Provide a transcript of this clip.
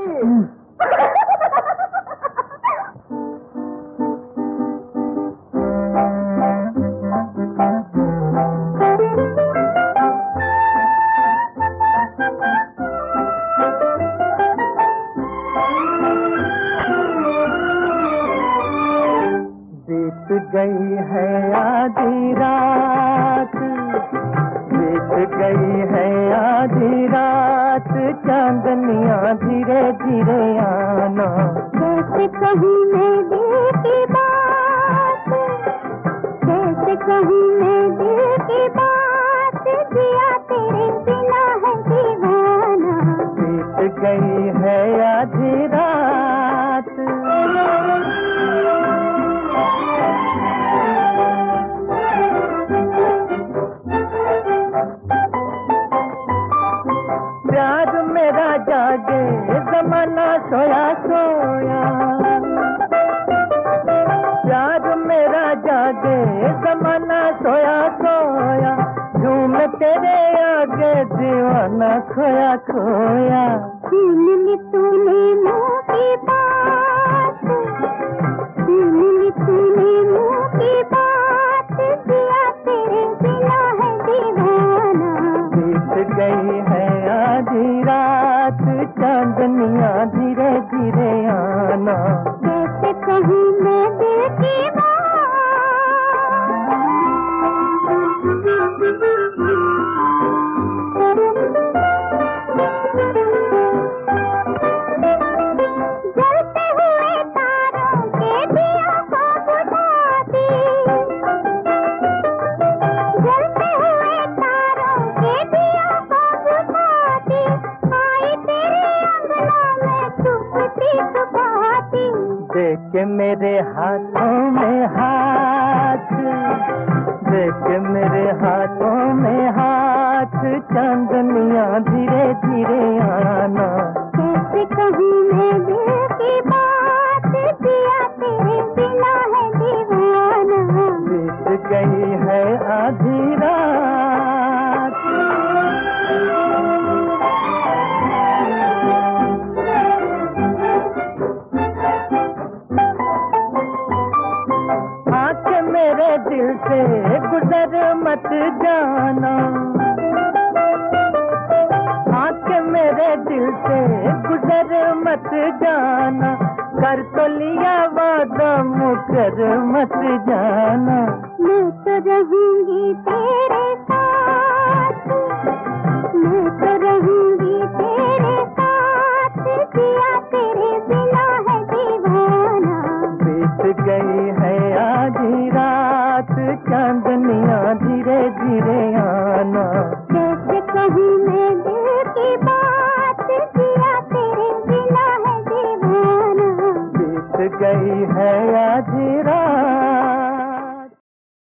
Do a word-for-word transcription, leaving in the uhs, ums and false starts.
गई है आधी रात, बीत गई है आधी रात, चांदनियाँ धीरे धीरे आना। कैसे कहूँ मैं दिल की बात, कैसे कहूँ मैं दिल की बात, जिया तेरे बिना है दीवाना। बीत गई है आधी रात। प्यार मेरा जागे ज़माना सोया सोया, प्यार मेरा जागे ज़माना सोया सोया, झूम तेरे आगे दीवाना खोया खोया। छीन ली तूने मुँह की बात, छीन ली तूने मुँह की बात, जिया तेरे बिना है दीवाना। बीत गई है आधी रात, चांदनियाँ धीरे धीरे आना। कैसे कहूँ मैं दिल की बात। जलते हुए तारों के दिया को बुझाती, जलते हुए तारों के दिया को बुझाती, आई तेरे अंगना में छुपती छुपाती। देख के मेरे हाथों में हाथ, देख के मेरे हाथों में हाथ, चांदनियाँ धीरे धीरे आना। कैसे कहूँ मैं दिल की बात, जिया तेरे बिना है दीवाना। बीत गई है आधी रात। आँख मेरे दिल से गुजर मत जाना, आँख मेरे दिल से गुजर मत जाना, कर तो लिया वादा मुकर मत जाना। मैं तो रहूंगी तेरे साथ, मैं तो रहूंगी तेरे साथ, जिया तेरे बिना है दीवाना। बीत गई है आधी रात, चांदनियाँ धीरे धीरे आना। कैसे कहूँ मैं दिल की बात, जिया तेरे बिना है दीवाना। बीत गई है आधी रात।